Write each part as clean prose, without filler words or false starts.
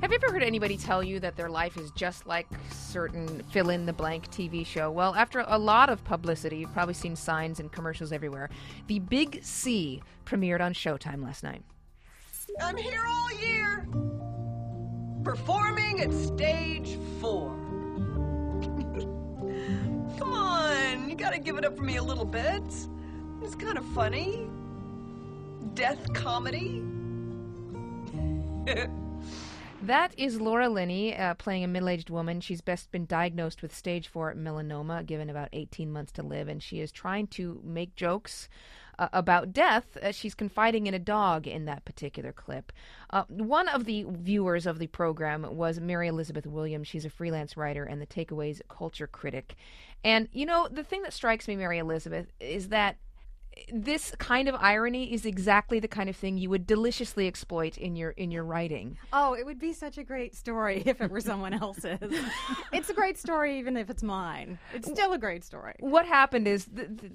Have you ever heard anybody tell you that their life is just like certain fill-in-the-blank TV show? Well, after a lot of publicity, you've probably seen signs and commercials everywhere. The Big C premiered on Showtime last night. I'm here all year, performing at stage 4. Come on, you gotta give it up for me a little bit. It's kind of funny. Death comedy. That is Laura Linney playing a middle-aged woman. She's best been diagnosed with stage 4 melanoma, given about 18 months to live, and she is trying to make jokes about death. She's confiding in a dog in that particular clip. One of the viewers of the program was Mary Elizabeth Williams. She's a freelance writer and the Takeaways culture critic. And, you know, the thing that strikes me, Mary Elizabeth, is that this kind of irony is exactly the kind of thing you would deliciously exploit in your writing. Oh, it would be such a great story if it were someone else's. It's a great story even if it's mine. It's still a great story. What happened is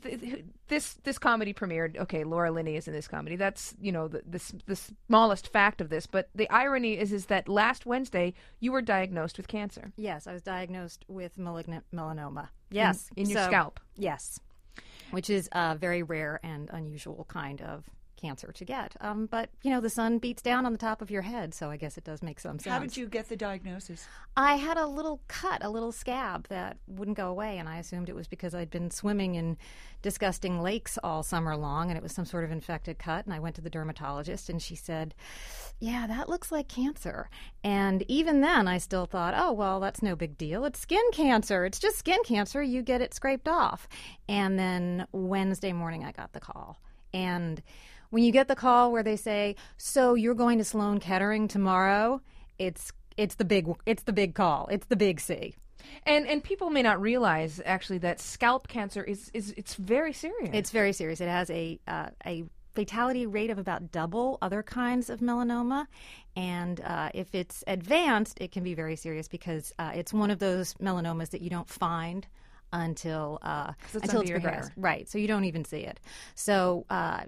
this comedy premiered. Okay, Laura Linney is in this comedy. That's, you know, the smallest fact of this. But the irony is that last Wednesday you were diagnosed with cancer. Yes, I was diagnosed with malignant melanoma. Yes. In your scalp. Yes. Which is a very rare and unusual kind of cancer to get. But, you know, the sun beats down on the top of your head, so I guess it does make some sense. How did you get the diagnosis? I had a little cut, a little scab that wouldn't go away, and I assumed it was because I'd been swimming in disgusting lakes all summer long, and it was some sort of infected cut, and I went to the dermatologist, and she said, yeah, that looks like cancer. And even then, I still thought, oh, well, that's no big deal. It's skin cancer. It's just skin cancer. You get it scraped off. And then Wednesday morning, I got the call. And when you get the call where they say, so you're going to Sloan Kettering tomorrow, it's the big call. It's the big C. And people may not realize actually that scalp cancer is it's very serious. It's very serious. It has a fatality rate of about double other kinds of melanoma, and if it's advanced, it can be very serious because it's one of those melanomas that you don't find until it's progressed. Right, so you don't even see it. So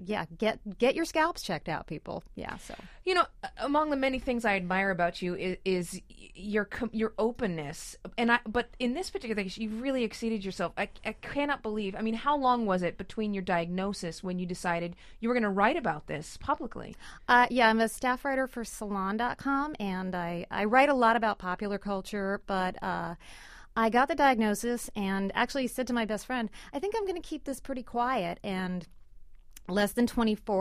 get your scalps checked out, people. Yeah. So you know, among the many things I admire about you is your openness, but in this particular case, you've really exceeded yourself. I cannot believe. I mean, how long was it between your diagnosis when you decided you were going to write about this publicly? I'm a staff writer for Salon.com, and I write a lot about popular culture, but I got the diagnosis and actually said to my best friend, I think I'm going to keep this pretty quiet. And less than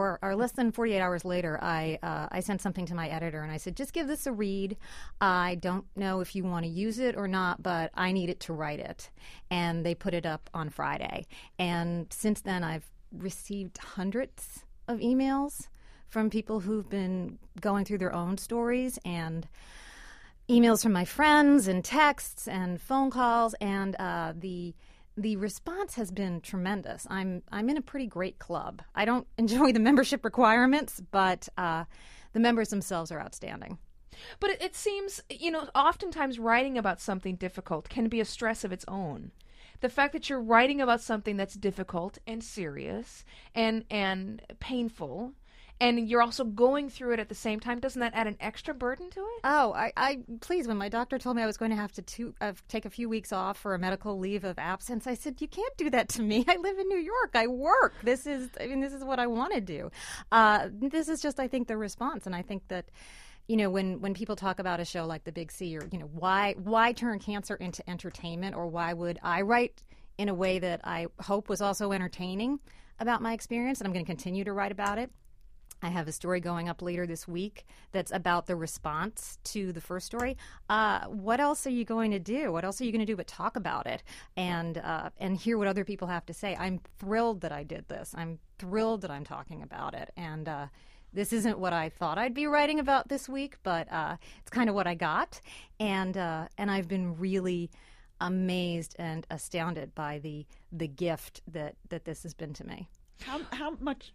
48 hours later, I sent something to my editor and I said, just give this a read. I don't know if you want to use it or not, but I need it to write it. And they put it up on Friday. And since then, I've received hundreds of emails from people who've been going through their own stories, and emails from my friends and texts and phone calls, and the response has been tremendous. I'm in a pretty great club. I don't enjoy the membership requirements, but the members themselves are outstanding. But it seems, you know, oftentimes writing about something difficult can be a stress of its own. The fact that you're writing about something that's difficult and serious and painful, and you're also going through it at the same time, doesn't that add an extra burden to it? Oh, I please, when my doctor told me I was going to have to take a few weeks off for a medical leave of absence, I said, you can't do that to me. I live in New York. I work. This is what I want to do. This is just, I think, the response. And I think that, you know, when people talk about a show like The Big C, or, you know, why turn cancer into entertainment, or why would I write in a way that I hope was also entertaining about my experience, and I'm going to continue to write about it. I have a story going up later this week that's about the response to the first story. What else are you going to do? What else are you going to do but talk about it and hear what other people have to say? I'm thrilled that I did this. I'm thrilled that I'm talking about it. And this isn't what I thought I'd be writing about this week, but it's kind of what I got. And I've been really amazed and astounded by the gift that this has been to me. How much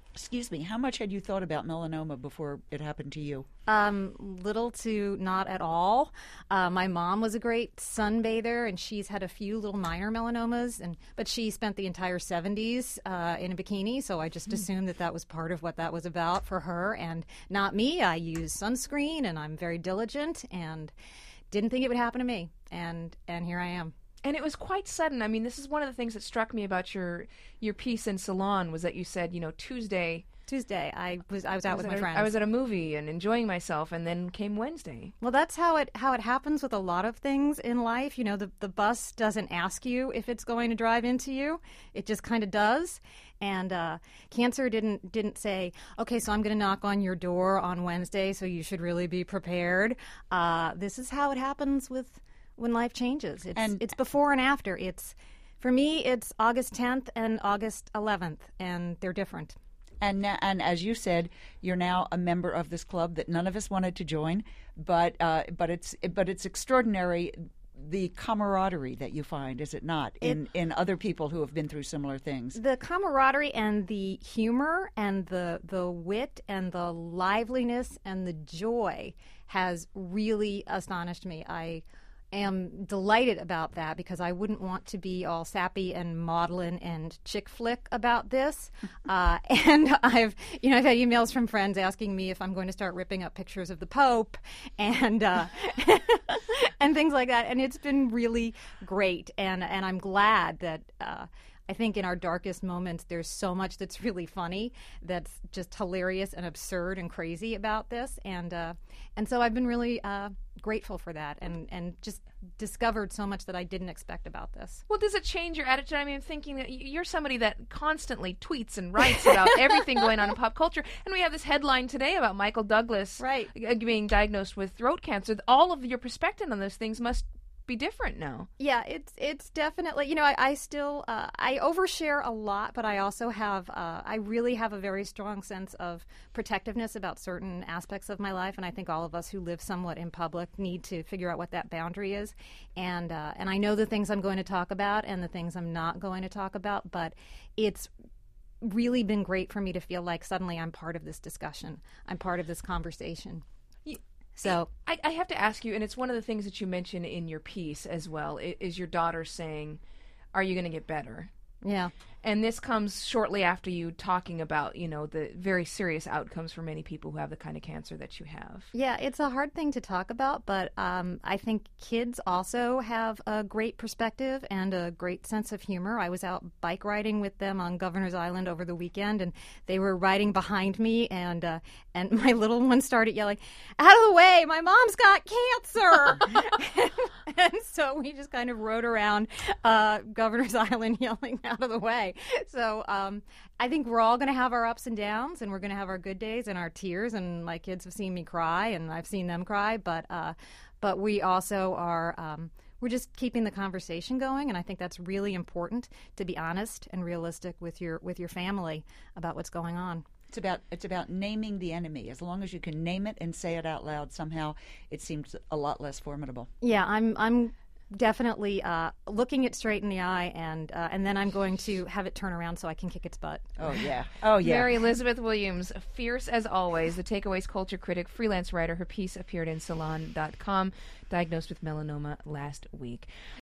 Excuse me, how much had you thought about melanoma before it happened to you? Little to not at all. My mom was a great sunbather, and she's had a few little minor melanomas, but she spent the entire 70s in a bikini, so I just assumed that was part of what that was about for her, and not me. I use sunscreen, and I'm very diligent, and didn't think it would happen to me, and here I am. And it was quite sudden. I mean, this is one of the things that struck me about your piece in Salon was that you said, Tuesday, I was out with my friends. I was at a movie and enjoying myself, and then came Wednesday. Well, that's how it happens with a lot of things in life. The bus doesn't ask you if it's going to drive into you; it just kind of does. And cancer didn't say, okay, so I'm going to knock on your door on Wednesday, so you should really be prepared. This is how it happens when life changes. It's before and after. For me, it's August 10th and August 11th, and they're different. And as you said, you're now a member of this club that none of us wanted to join, but it's extraordinary the camaraderie that you find, is it not, in other people who have been through similar things? The camaraderie and the humor and the wit and the liveliness and the joy has really astonished me. I am delighted about that because I wouldn't want to be all sappy and maudlin and chick flick about this. And I've had emails from friends asking me if I'm going to start ripping up pictures of the Pope and and things like that. And it's been really great. And I'm glad that I think in our darkest moments, there's so much that's really funny, that's just hilarious and absurd and crazy about this. And so I've been really grateful for that and just discovered so much that I didn't expect about this. Well, does it change your attitude? I mean, I'm thinking that you're somebody that constantly tweets and writes about everything going on in pop culture. And we have this headline today about Michael Douglas being diagnosed with throat cancer. All of your perspective on those things must be different now. Yeah, it's definitely, I still I overshare a lot, but I also have I really have a very strong sense of protectiveness about certain aspects of my life, and I think all of us who live somewhat in public need to figure out what that boundary is. And I know the things I'm going to talk about and the things I'm not going to talk about, but it's really been great for me to feel like suddenly I'm part of this discussion. I'm part of this conversation. So I have to ask you, and it's one of the things that you mention in your piece as well, is your daughter saying, "Are you going to get better?" Yeah. And this comes shortly after you talking about, the very serious outcomes for many people who have the kind of cancer that you have. Yeah, it's a hard thing to talk about, but I think kids also have a great perspective and a great sense of humor. I was out bike riding with them on Governor's Island over the weekend, and they were riding behind me, and my little one started yelling, "Out of the way, my mom's got cancer!" and so we just kind of rode around Governor's Island yelling, "Out of the way." So I think we're all going to have our ups and downs, and we're going to have our good days and our tears, and my kids have seen me cry, and I've seen them cry, but we also are we're just keeping the conversation going, and I think that's really important, to be honest and realistic with your family about what's going on. It's about naming the enemy. As long as you can name it and say it out loud, somehow it seems a lot less formidable. Yeah, I'm definitely looking it straight in the eye, and then I'm going to have it turn around so I can kick its butt. Oh, yeah. Oh, yeah. Mary Elizabeth Williams, fierce as always, the Takeaways culture critic, freelance writer. Her piece appeared in Salon.com, diagnosed with melanoma last week.